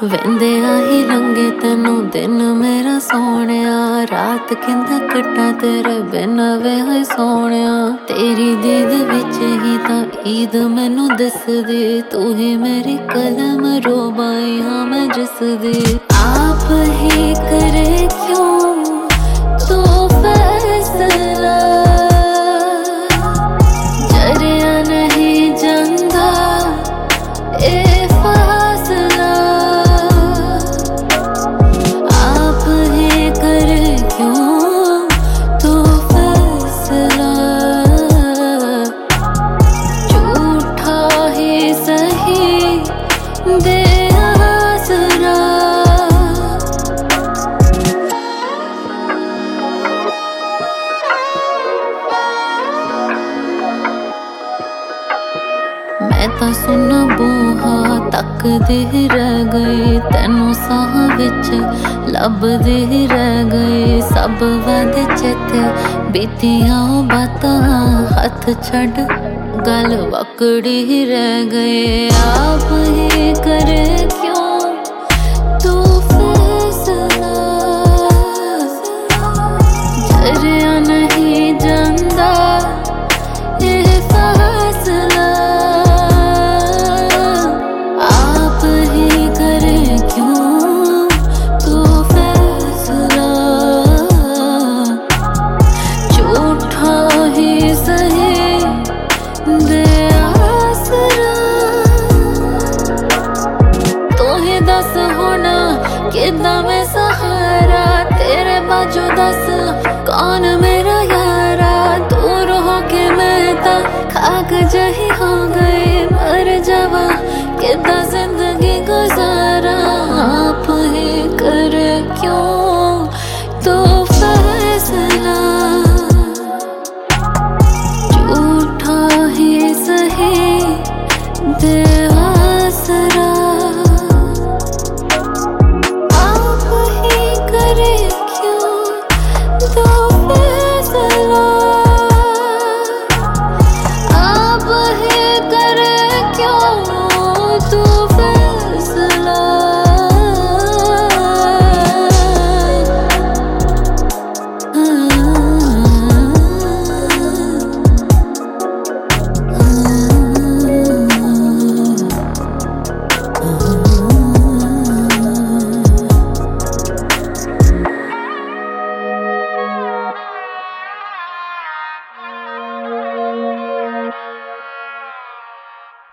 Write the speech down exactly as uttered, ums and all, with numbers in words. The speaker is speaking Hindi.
वेंदे आही लंगे तेनू दिन मेरा सोहणिया, रात किंदा कट्टा तेरे बिन वे है सोहणिया। तेरी दीद विच ही तां ईद मैनू दिसदी, तू ही मेरी कलम रोबाई हाँ मैं जिसदी। आप ही करे क्यों तू फैसला, जरिया नहीं जंदा ए फासला। आप ही करे क्यों तू फैसला, झूठा ही सही दे आसरा। मैं तां सुन बूहा तकदी रह गई, तेनू साह विच लभदी रह गई। सब वादे चेते बीतियां बातां हथ छड़ गल वकड़ी रह गए। आप ही करे क्यों तू फैसला, जरिया नहीं जंदा ये फासला। आप ही करे क्यों तू फैसला, झूठा ही सही दे आसरा। तू ही दस हुण किदां मैं सहारा, तेरे बाजू दस कौन मेरा यारा। दूर हो के मैं तां खाक जही